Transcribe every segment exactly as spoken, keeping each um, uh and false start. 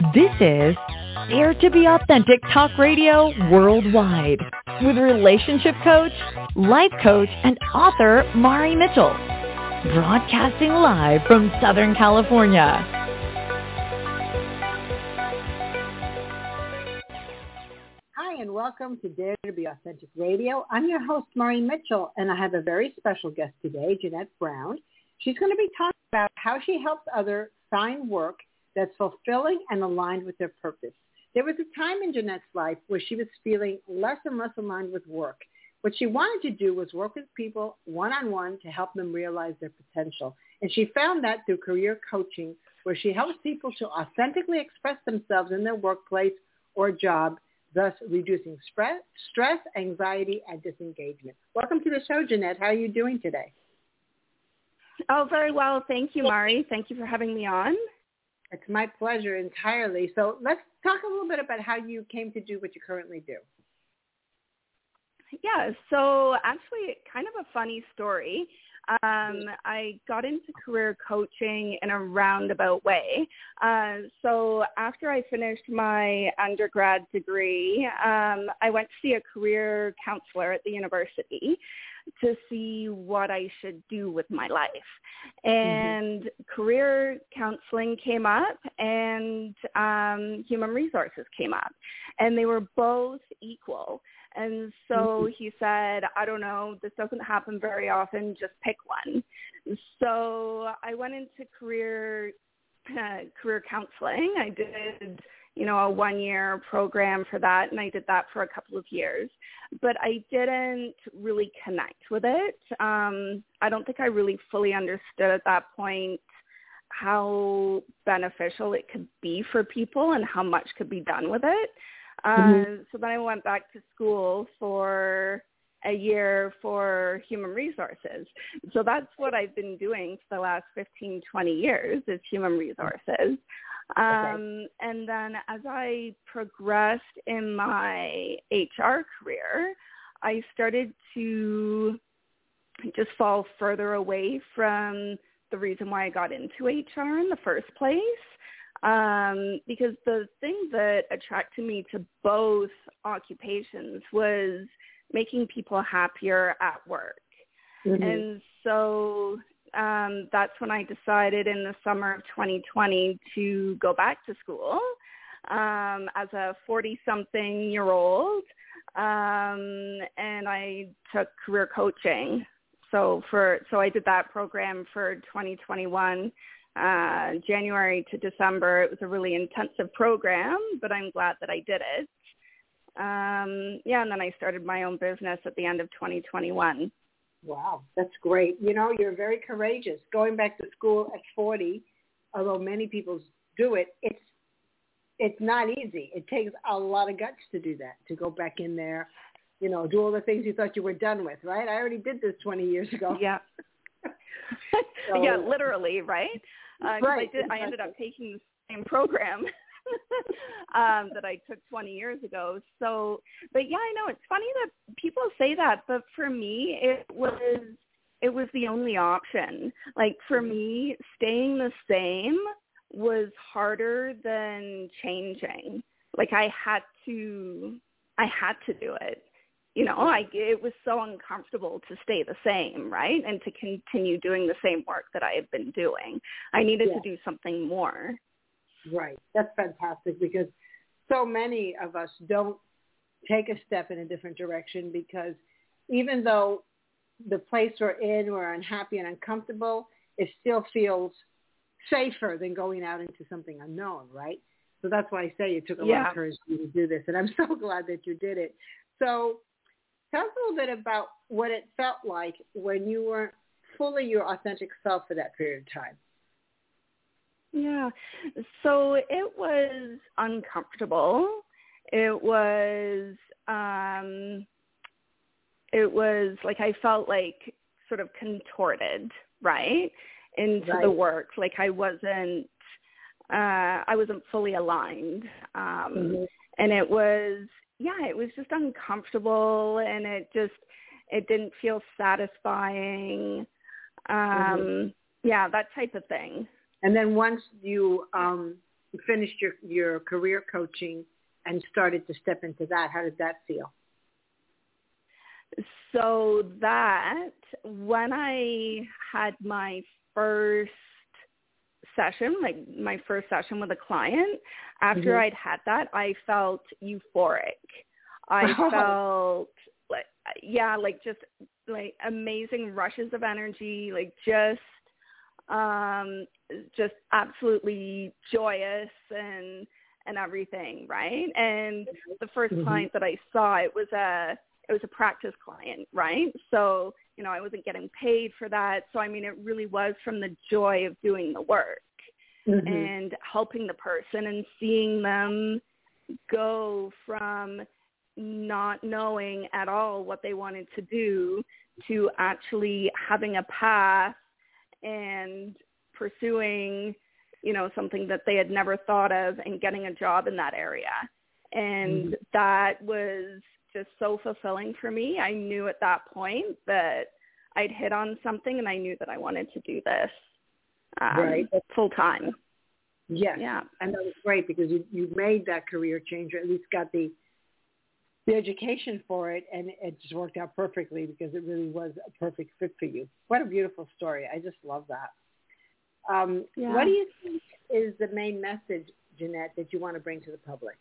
This is Dare to be Authentic Talk Radio Worldwide with relationship coach, life coach, and author Mari Mitchell. Broadcasting live from Southern California. Hi, and welcome to Dare to be Authentic Radio. I'm your host, Mari Mitchell, and I have a very special guest today, Jeanette Brown. She's going to be talking about how she helps others find work that's fulfilling and aligned with their purpose. There was a time in Jeanette's life where she was feeling less and less aligned with work. What she wanted to do was work with people one-on-one to help them realize their potential. And she found that through career coaching, where she helps people to authentically express themselves in their workplace or job, thus reducing stress, stress, anxiety, and disengagement. Welcome to the show, Jeanette. How are you doing today? Oh, very well. Thank you, Mari. Thank you for having me on. It's my pleasure entirely. So let's talk a little bit about how you came to do what you currently do. Yeah, so actually kind of a funny story. Um, I got into career coaching in a roundabout way. Uh, so after I finished my undergrad degree, um, I went to see a career counselor at the university to see what I should do with my life. And mm-hmm. career counseling came up and um, human resources came up. And they were both equal. And so mm-hmm. he said, I don't know, this doesn't happen very often, just pick one. So I went into career uh, career counseling. I did, you know, a one-year program for that, and I did that for a couple of years. But I didn't really connect with it. Um, I don't think I really fully understood at that point how beneficial it could be for people and how much could be done with it. Mm-hmm. Uh, so then I went back to school for a year for human resources. So that's what I've been doing for the last fifteen, twenty years is human resources. Um, okay. And then as I progressed in my H R career, I started to just fall further away from the reason why I got into H R in the first place. Um, because the thing that attracted me to both occupations was making people happier at work. Mm-hmm. And so um, that's when I decided in the summer of twenty twenty to go back to school um, as a forty-something-year-old, um, and I took career coaching. So for so I did that program for twenty twenty-one. Uh, January to December. It was a really intensive program, but I'm glad that I did it. Um, yeah, and then I started my own business at the end of twenty twenty-one. Wow, that's great. You know, you're very courageous. Going back to school at forty, although many people do it, it's it's not easy. It takes a lot of guts to do that, to go back in there, you know, do all the things you thought you were done with, right? I already did this twenty years ago. Yeah. so, yeah, literally, right? Uh, right. I, did, I ended up taking the same program um, that I took twenty years ago. So, but yeah, I know it's funny that people say that, but for me, it was it was the only option. Like for me, staying the same was harder than changing. Like I had to, I had to do it. You know, I, it was so uncomfortable to stay the same, right? And to continue doing the same work that I had been doing. I needed yeah. to do something more. Right. That's fantastic because so many of us don't take a step in a different direction because even though the place we're in, we're unhappy and uncomfortable, it still feels safer than going out into something unknown, right? So that's why I say it took a yeah. lot of courage for you to do this. And I'm so glad that you did it. So tell us a little bit about what it felt like when you weren't fully your authentic self for that period of time. Yeah. So it was uncomfortable. It was, um, it was like I felt like sort of contorted, right, into right. the work. Like I wasn't, uh, I wasn't fully aligned. Um, mm-hmm. And it was, yeah, it was just uncomfortable and it just, it didn't feel satisfying. Um, mm-hmm. Yeah, that type of thing. And then once you um, finished your, your career coaching and started to step into that. How did that feel? So that when I had my first session, like my first session with a client, after mm-hmm. I'd had that, I felt euphoric. I felt like, yeah, like just like amazing rushes of energy, like just, um, just absolutely joyous and, and everything. Right. And the first mm-hmm. client that I saw, it was a, it was a practice client. Right. So, you know, I wasn't getting paid for that. So, I mean, it really was from the joy of doing the work mm-hmm. and helping the person and seeing them go from not knowing at all what they wanted to do to actually having a path and pursuing, you know, something that they had never thought of and getting a job in that area. And mm-hmm. that was just so fulfilling for me. I knew at that point that I'd hit on something, and I knew that I wanted to do this um, right. full time. Yes. Yeah. And that was great because you, you made that career change, or at least got the the education for it, and it just worked out perfectly because it really was a perfect fit for you. What a beautiful story. I just love that. Um, yeah. What do you think is the main message, Jeanette, that you want to bring to the public?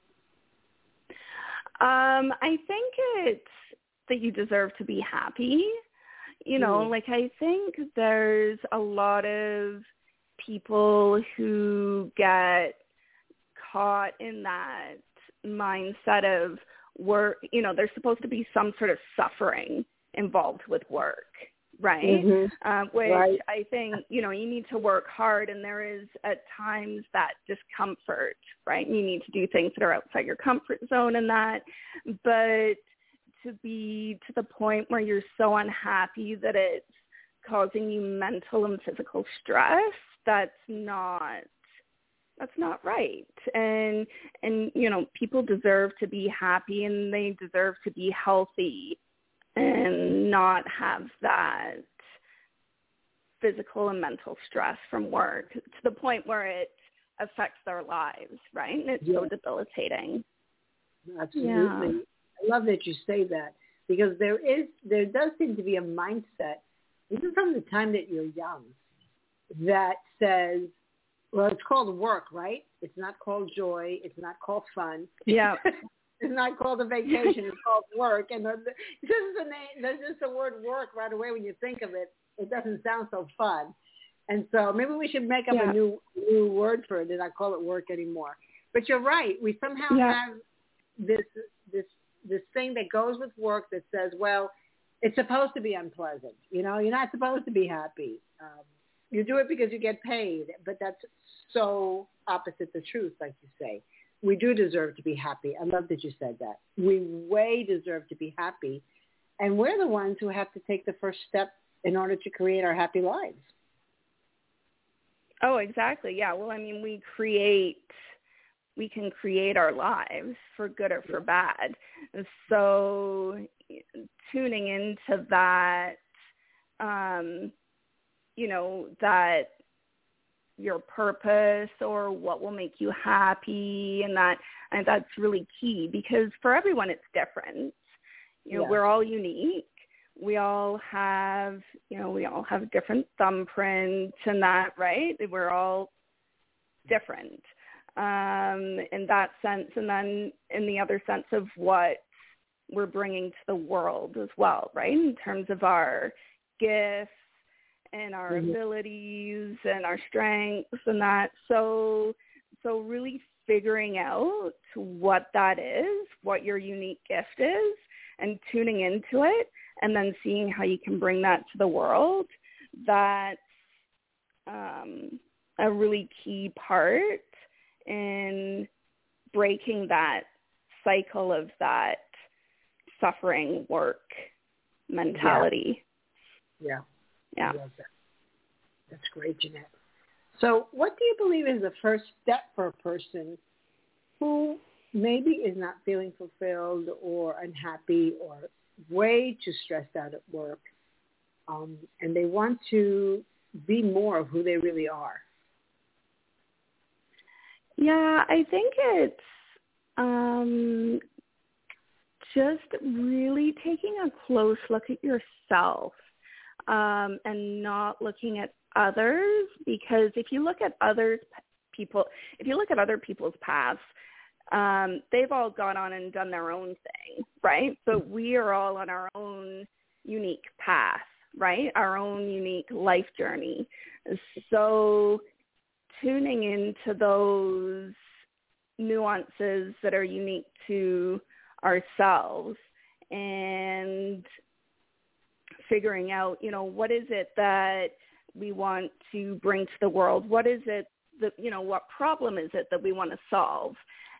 Um, I think it's that you deserve to be happy. You know, mm. like I think there's a lot of people who get caught in that mindset of work. You know, there's supposed to be some sort of suffering involved with work, right? Mm-hmm. Um, which right. I think, you know, you need to work hard, and there is at times that discomfort, right? You need to do things that are outside your comfort zone and that, but to be to the point where you're so unhappy that it's causing you mental and physical stress, that's not that's not right. And and you know, people deserve to be happy, and they deserve to be healthy and not have that physical and mental stress from work to the point where it affects their lives, right? And it's yeah. so debilitating. Absolutely. Yeah. I love that you say that, because there is, there does seem to be a mindset, even from the time that you're young, that says, well, it's called work, right? It's not called joy. It's not called fun. Yeah. It's not called a vacation. It's called work. And the, the, this is the name, there's just the word work right away when you think of it. It doesn't sound so fun. And so maybe we should make up yeah. a new new word for it and not call it work anymore. But you're right. We somehow yeah. have this this this thing that goes with work that says, well, it's supposed to be unpleasant. You know, you're not supposed to be happy. Um, you do it because you get paid, but that's so opposite the truth, like you say. We do deserve to be happy. I love that you said that. We way deserve to be happy. And we're the ones who have to take the first step in order to create our happy lives. Oh, exactly. Yeah. Well, I mean, we create, we can create our lives for good or for bad. So tuning into that, um, you know, that your purpose or what will make you happy, and that, and that's really key, because for everyone it's different. You know, yeah. we're all unique. We all have, you know, we all have different thumbprints and that, right? We're all different um, in that sense. And then in the other sense of what we're bringing to the world as well, right? In terms of our gifts and our mm-hmm. abilities and our strengths and that. So, so really figuring out what that is, what your unique gift is, and tuning into it, and then seeing how you can bring that to the world, that's um, a really key part in breaking that cycle of that suffering work mentality. Yeah. Yeah. I love that. That's great, Jeanette. So what do you believe is the first step for a person who maybe is not feeling fulfilled or unhappy or way too stressed out at work, um, and they want to be more of who they really are? Yeah, I think it's um, just really taking a close look at yourself um, and not looking at others, because if you look at others people, if you look at other people's paths, um, they've all gone on and done their own thing, right? But we are all on our own unique path, right? Our own unique life journey. So tuning into those nuances that are unique to ourselves and figuring out, you know, what is it that we want to bring to the world? What is it that, you know, what problem is it that we want to solve?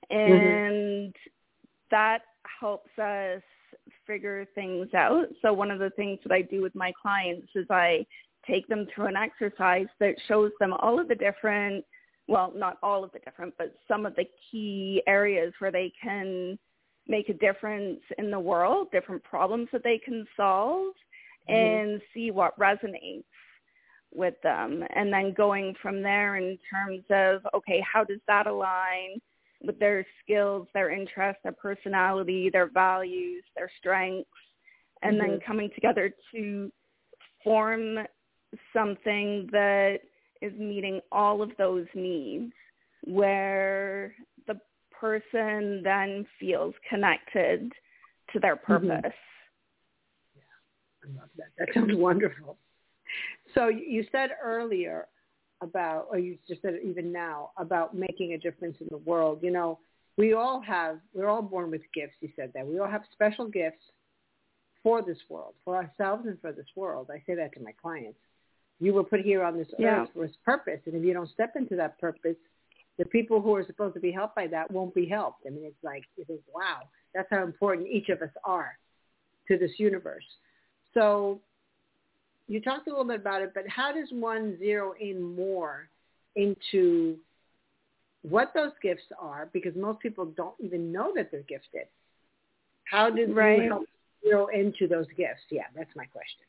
And mm-hmm. that helps us figure things out. So one of the things that I do with my clients is I take them through an exercise that shows them all of the different, well, not all of the different, but some of the key areas where they can make a difference in the world, different problems that they can solve, mm-hmm. and see what resonates with them. And then going from there in terms of, okay, how does that align with their skills, their interests, their personality, their values, their strengths, and mm-hmm. then coming together to form something that is meeting all of those needs, where the person then feels connected to their purpose. Mm-hmm. Yeah, I love that. That sounds wonderful. So you said earlier about, or you just said it even now, about making a difference in the world. You know, we all have, we're all born with gifts. You said that. We all have special gifts for this world, for ourselves and for this world. I say that to my clients. You were put here on this yeah. earth for its purpose, and if you don't step into that purpose, the people who are supposed to be helped by that won't be helped. I mean, it's like, it is, wow, that's how important each of us are to this universe. So you talked a little bit about it, but how does one zero in more into what those gifts are? Because most people don't even know that they're gifted. How did right. you help zero into those gifts? Yeah, that's my question.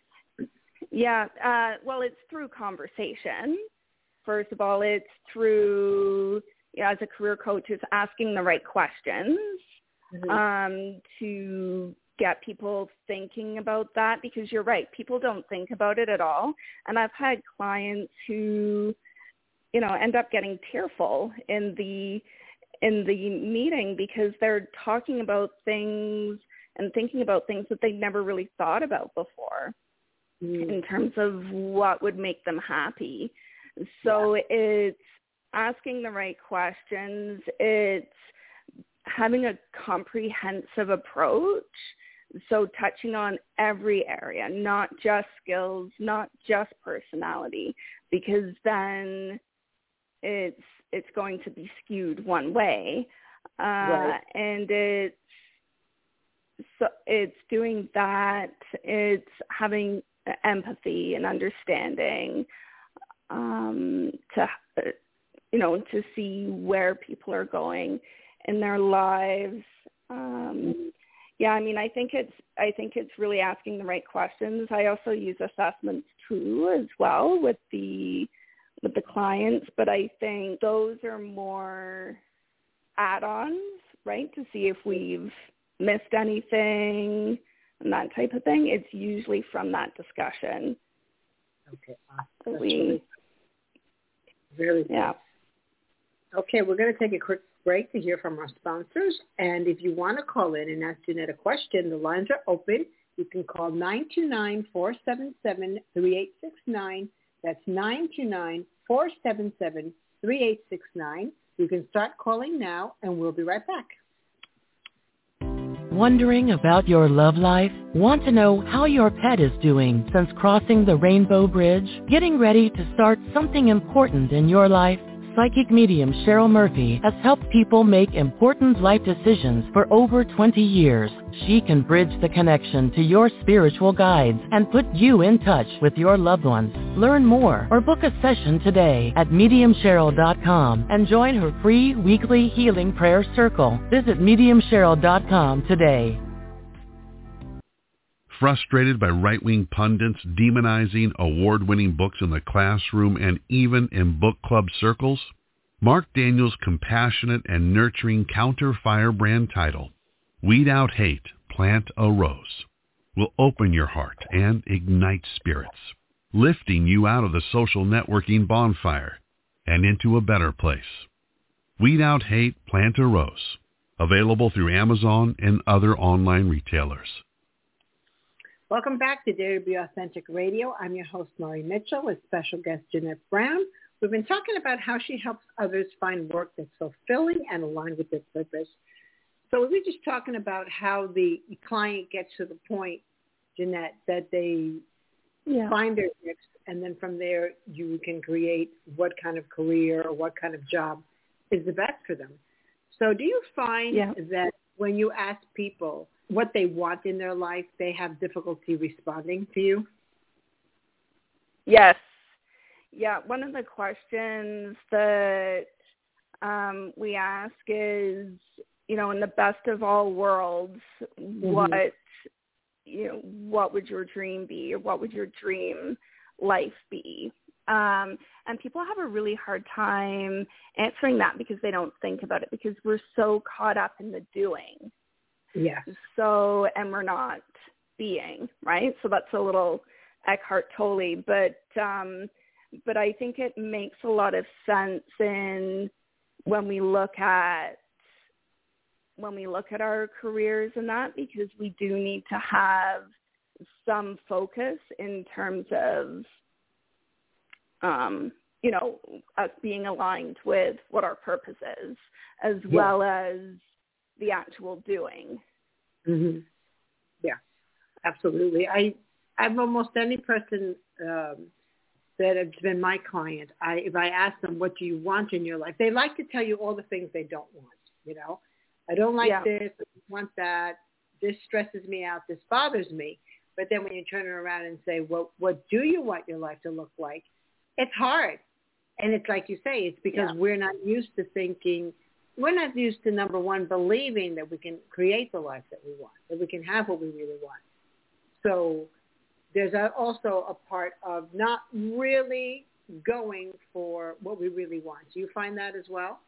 Yeah, uh, well, it's through conversation. First of all, it's through, you know, as a career coach, it's asking the right questions mm-hmm. um, to get people thinking about that, because you're right, people don't think about it at all. And I've had clients who, you know, end up getting tearful in the in the meeting because they're talking about things and thinking about things that they never really thought about before mm. in terms of what would make them happy. So yeah. it's asking the right questions. It's having a comprehensive approach. So touching on every area, not just skills, not just personality, because then it's it's going to be skewed one way. Uh, right. And it's so it's doing that. It's having empathy and understanding um, to you know to see where people are going in their lives. Um, Yeah, I mean, I think it's I think it's really asking the right questions. I also use assessments too as well with the with the clients, but I think those are more add-ons, right? To see if we've missed anything and that type of thing. It's usually from that discussion. Okay, awesome. That's we, really, really good. Yeah. Okay, we're going to take a quick break to hear from our sponsors. And if you want to call in and ask Jeanette a question, the lines are open. You can call nine two nine, four seven seven, three eight six nine. That's nine two nine, four seven seven, three eight six nine. You can start calling now, and we'll be right back. Wondering about your love life? Want to know how your pet is doing since crossing the Rainbow Bridge? Getting ready to start something important in your life? Psychic medium Cheryl Murphy has helped people make important life decisions for over twenty years. She can bridge the connection to your spiritual guides and put you in touch with your loved ones. Learn more or book a session today at medium cheryl dot com and join her free weekly healing prayer circle. Visit medium cheryl dot com today. Frustrated by right-wing pundits demonizing award-winning books in the classroom and even in book club circles? Mark Daniels' compassionate and nurturing Counter Fire brand title, Weed Out Hate, Plant a Rose, will open your heart and ignite spirits, lifting you out of the social networking bonfire and into a better place. Weed Out Hate, Plant a Rose, available through Amazon and other online retailers. Welcome back to Dare to Be Authentic Radio. I'm your host, Mari Mitchell, with special guest Jeanette Brown. We've been talking about how she helps others find work that's fulfilling and aligned with their purpose. So we were just talking about how the client gets to the point, Jeanette, that they yeah. find their gifts, and then from there you can create what kind of career or what kind of job is the best for them. So do you find yeah. that when you ask people what they want in their life, they have difficulty responding to you? Yes. Yeah, one of the questions that um, we ask is, you know, in the best of all worlds, mm-hmm. what, you know, what would your dream be, or what would your dream life be? Um, and people have a really hard time answering that because they don't think about it, because we're so caught up in the doing. Yeah. So, and we're not being, right? So that's a little Eckhart Tolle, but um, but I think it makes a lot of sense in when we look at when we look at our careers and that, because we do need to have some focus in terms of, um, you know, us being aligned with what our purpose is, as yeah. well as the actual doing. Mm-hmm. Yeah, absolutely. I, I've almost any person um, that has been my client, I, if I ask them, what do you want in your life? They like to tell you all the things they don't want, you know. I don't like yeah. this, I don't want that, this stresses me out, this bothers me. But then when you turn it around and say, well, what do you want your life to look like? It's hard. And it's like you say, it's because yeah. we're not used to thinking, we're not used to, number one, believing that we can create the life that we want, that we can have what we really want. So there's a, also a part of not really going for what we really want. Do you find that as well?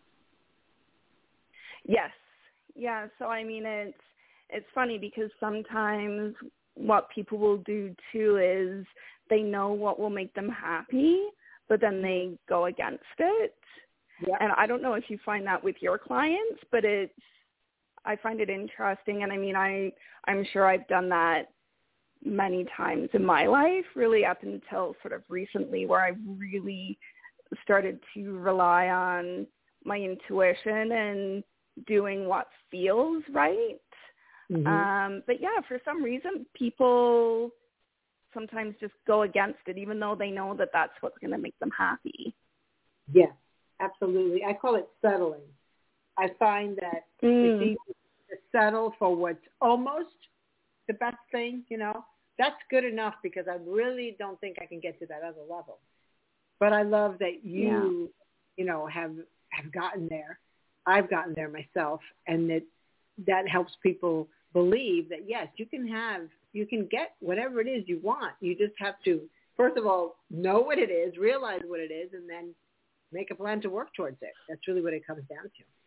Yes. Yeah. So, I mean, it's, it's funny because sometimes what people will do too is they know what will make them happy, but then they go against it. Yeah. And I don't know if you find that with your clients, but it's, I find it interesting. And I mean, I, I'm sure I've done that many times in my life, really up until sort of recently, where I really started to rely on my intuition and doing what feels right. Mm-hmm. Um, but yeah, for some reason, people sometimes just go against it, even though they know that that's what's going to make them happy. Yeah, absolutely. I call it settling. I find that mm. it's easy to settle for what's almost the best thing, you know. That's good enough because I really don't think I can get to that other level. But I love that you, yeah. you know, have have gotten there. I've gotten there myself, and that that helps people believe that, yes, you can have, you can get whatever it is you want. You just have to, first of all, know what it is, realize what it is, and then make a plan to work towards it. That's really what it comes down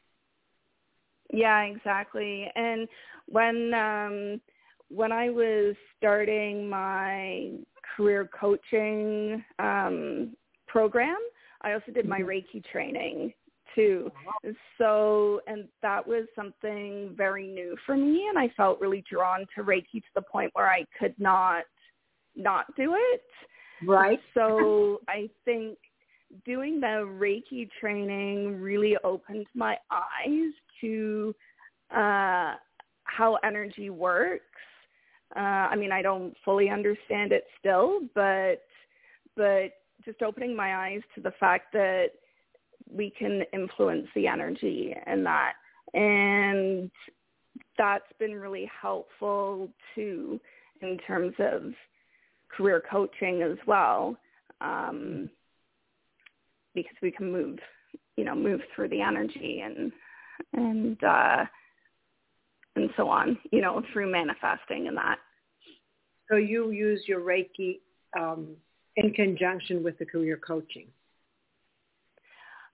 to. Yeah, exactly. And when um, when I was starting my career coaching um, program, I also did my Reiki training too. So, and that was something very new for me, and I felt really drawn to Reiki to the point where I could not not do it. Right. So I think doing the Reiki training really opened my eyes to uh, how energy works. Uh, I mean, I don't fully understand it still, but but just opening my eyes to the fact that we can influence the energy in that. And that's been really helpful too in terms of career coaching as well, um, because we can move, you know, move through the energy and and uh, and so on, you know, through manifesting and that. So you use your Reiki um, in conjunction with the career coaching?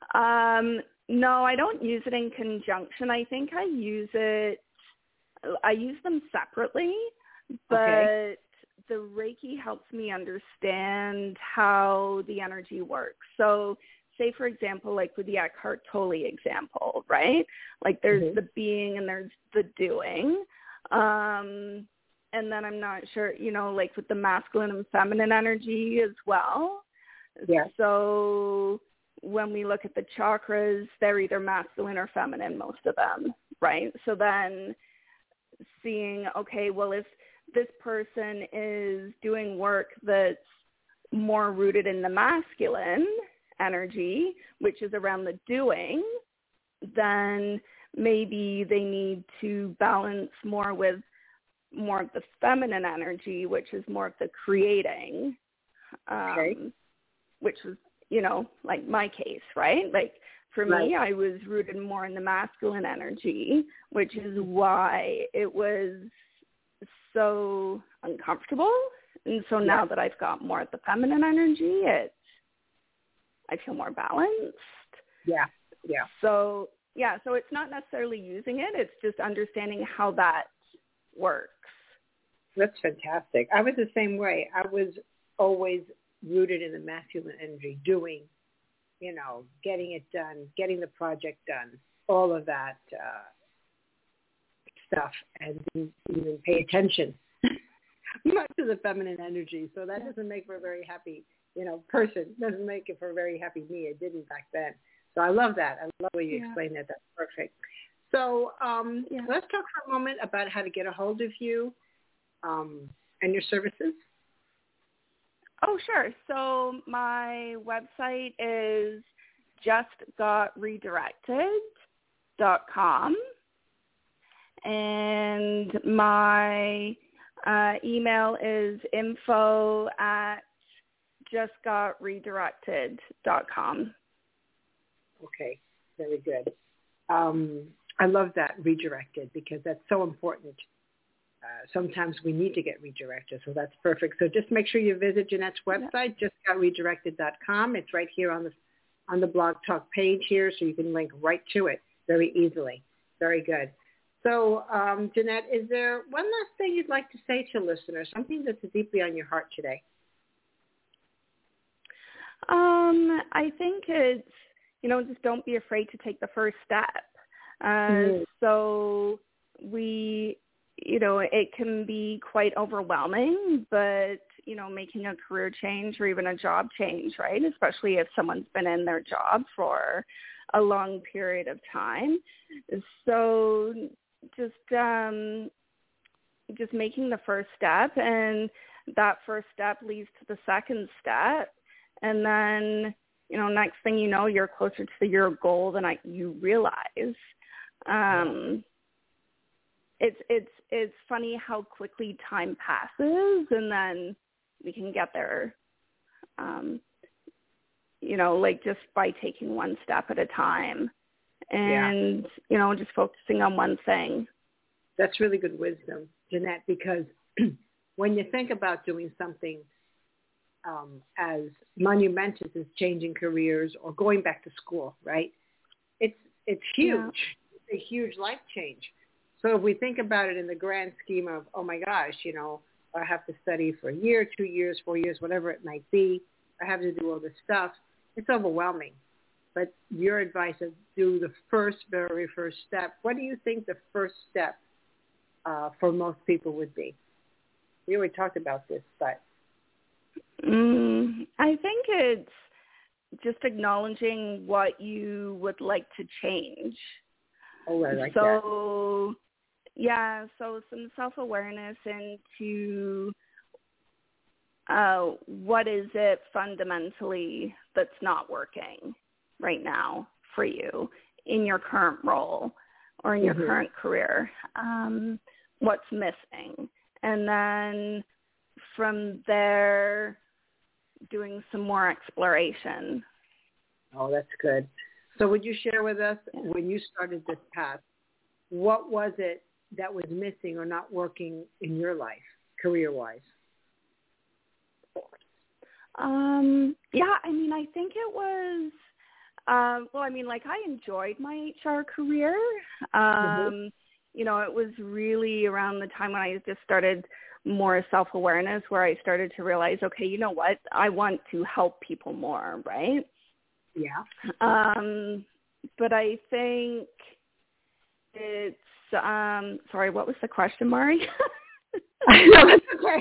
Um, no, I don't use it in conjunction. I think I use it, I use them separately, but okay. the Reiki helps me understand how the energy works. So say, for example, like with the Eckhart Tolle example, right? Like there's mm-hmm. the being and there's the doing. Um, and then I'm not sure, you know, like with the masculine and feminine energy as well. Yeah. So when we look at the chakras, they're either masculine or feminine, most of them, right? So then seeing, okay, well, if this person is doing work that's more rooted in the masculine energy, which is around the doing, then maybe they need to balance more with more of the feminine energy, which is more of the creating, um, okay. which was, you know, like my case, right? Like for right. me, I was rooted more in the masculine energy, which is why it was so uncomfortable. And so now yeah. that I've got more of the feminine energy, it, I feel more balanced. Yeah, yeah. So, yeah, so it's not necessarily using it. It's just understanding how that works. That's fantastic. I was the same way. I was always rooted in the masculine energy, doing, you know, getting it done, getting the project done, all of that uh, stuff, and didn't even pay attention much to the feminine energy. So that doesn't make for a very happy, you know, person. Doesn't make it for a very happy me. It didn't back then. So I love that. I love the way you yeah. explained that. That's perfect. So um, yeah. let's talk for a moment about how to get a hold of you um, and your services. Oh, sure. So my website is just got redirected dot com, and my uh, email is info at just got redirected dot com. Okay, very good. Um, I love that, redirected, because that's so important. Uh, sometimes we need to get redirected, so that's perfect. So just make sure you visit Jeanette's website, just got redirected dot com. It's right here on the on the Blog Talk page here, so you can link right to it very easily. Very good. So, um, Jeanette, is there one last thing you'd like to say to listeners, something that's deeply on your heart today? Um, I think it's, you know, just don't be afraid to take the first step. Uh, mm. So we, you know, it can be quite overwhelming, but, you know, making a career change or even a job change, right, especially if someone's been in their job for a long period of time. So just um, just making the first step, and that first step leads to the second step. And then, you know, next thing you know, you're closer to your goal than I, you realize. Um, it's it's it's funny how quickly time passes, and then we can get there. Um, you know, like just by taking one step at a time, and yeah. you know, just focusing on one thing. That's really good wisdom, Jeanette, because when you think about doing something Um, as monumentous as changing careers or going back to school, right? It's it's huge. Yeah. It's a huge life change. So if we think about it in the grand scheme of, oh my gosh, you know, I have to study for a year, two years, four years, whatever it might be. I have to do all this stuff. It's overwhelming. But your advice is do the first, very first step. What do you think the first step uh, for most people would be? We already talked about this, but Mm, I think it's just acknowledging what you would like to change. Oh, I like so, that. So, yeah, so some self-awareness into uh, what is it fundamentally that's not working right now for you in your current role or in your mm-hmm. current career. Um, what's missing? And then from there, doing some more exploration. Oh, that's good. So would you share with us, when you started this path, what was it that was missing or not working in your life, career-wise? Um, yeah, I mean, I think it was Um, well, I mean, like I enjoyed my H R career. Um, mm-hmm. You know, it was really around the time when I just started more self-awareness where I started to realize, okay, you know what? I want to help people more, right? Yeah. Um, but I think it's, um, sorry, what was the question, Mari? No, that's okay.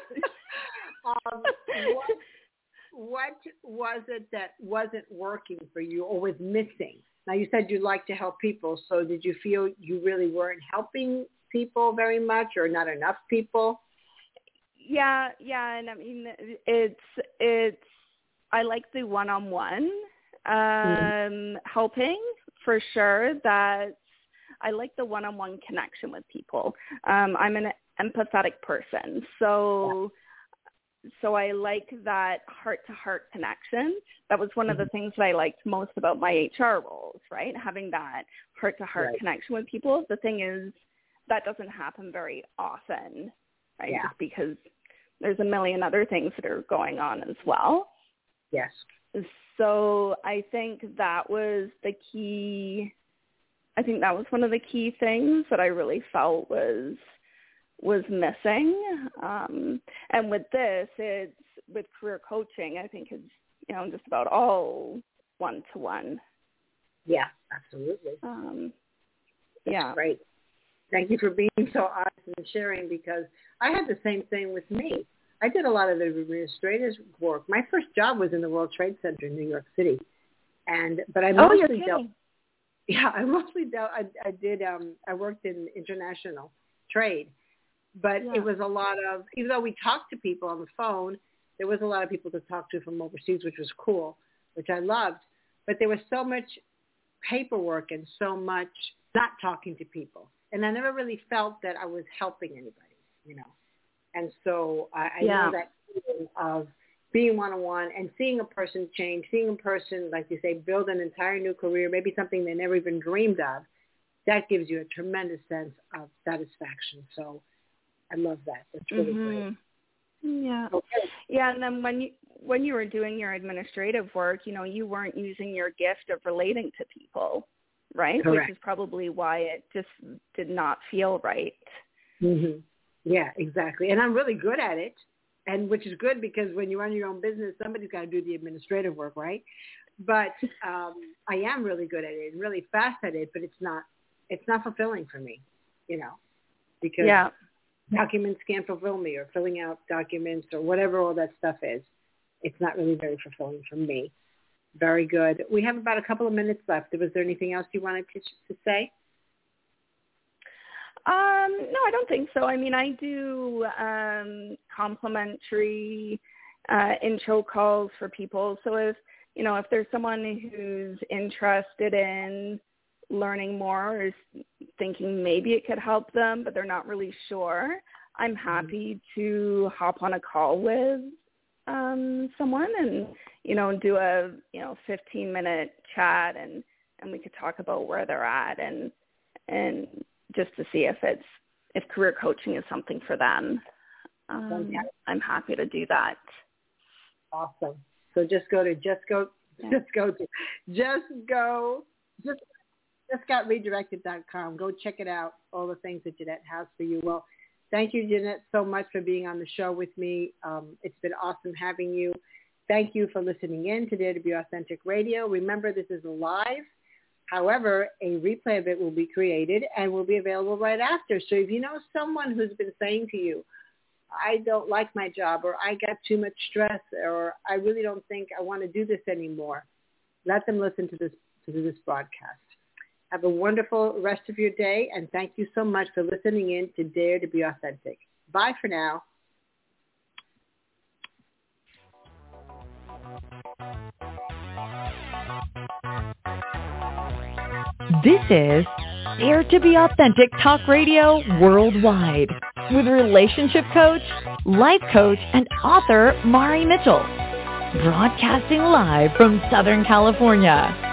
um, what, what was it that wasn't working for you or was missing? Now, you said you like to help people, so did you feel you really weren't helping people very much or not enough people? Yeah, yeah, and I mean, it's, it's, I like the one-on-one um, mm-hmm. helping for sure. That I like the one-on-one connection with people. Um, I'm an empathetic person, so so I like that heart-to-heart connection. That was one of the things that I liked most about my H R roles, right? Having that heart-to-heart right. connection with people. The thing is, that doesn't happen very often, right? Yeah. Just because there's a million other things that are going on as well. Yes. So I think that was the key. I think that was one of the key things that I really felt was was missing. Um, and with this, it's with career coaching, I think it's, you know, just about all one-to-one. Yeah, absolutely. Um, That's yeah. great. Thank you for being so honest and sharing, because I had the same thing with me. I did a lot of the administrative work. My first job was in the World Trade Center in New York City. And, but I mostly oh, you're dealt, kidding. yeah, I mostly dealt, I, I did, um, I worked in international trade. But yeah. It was a lot of, even though we talked to people on the phone, there was a lot of people to talk to from overseas, which was cool, which I loved. But there was so much paperwork and so much not talking to people. And I never really felt that I was helping anybody, you know. And so I, I yeah. know that feeling of being one-on-one and seeing a person change, seeing a person, like you say, build an entire new career, maybe something they never even dreamed of, that gives you a tremendous sense of satisfaction. So I love that. That's really mm-hmm. great. Yeah. Okay. Yeah, and then when you when you were doing your administrative work, you know, you weren't using your gift of relating to people, right? Correct. Which is probably why it just did not feel right. Mm-hmm. Yeah, exactly. And I'm really good at it, and which is good because when you run your own business, somebody's got to do the administrative work, right? But um, I am really good at it and really fast at it, but it's not it's not fulfilling for me, you know, because yeah. documents can't fulfill me, or filling out documents or whatever all that stuff is. It's not really very fulfilling for me. Very good. We have about a couple of minutes left. Was there anything else you wanted to, to say? Um, no, I don't think so. I mean, I do um, complimentary uh, intro calls for people. So if, you know, if there's someone who's interested in learning more or is thinking maybe it could help them, but they're not really sure, I'm happy to hop on a call with um, someone and, you know, do a, you know, fifteen minute chat, and, and we could talk about where they're at and, and just to see if it's, if career coaching is something for them. Um, I'm happy to do that. Awesome. So just go to, just go, yeah. just go to, just go, just just got redirected dot com. Go check it out, all the things that Jeanette has for you. Well, thank you, Jeanette, so much for being on the show with me. Um, it's been awesome having you. Thank you for listening in to Dare to Be Authentic Radio. Remember, this is live. However, a replay of it will be created and will be available right after. So if you know someone who's been saying to you, I don't like my job, or I got too much stress, or I really don't think I want to do this anymore, let them listen to this to this broadcast. Have a wonderful rest of your day, and thank you so much for listening in to Dare to Be Authentic. Bye for now. This is Dare to Be Authentic Talk Radio Worldwide with relationship coach, life coach, and author Mari Mitchell. Broadcasting live from Southern California.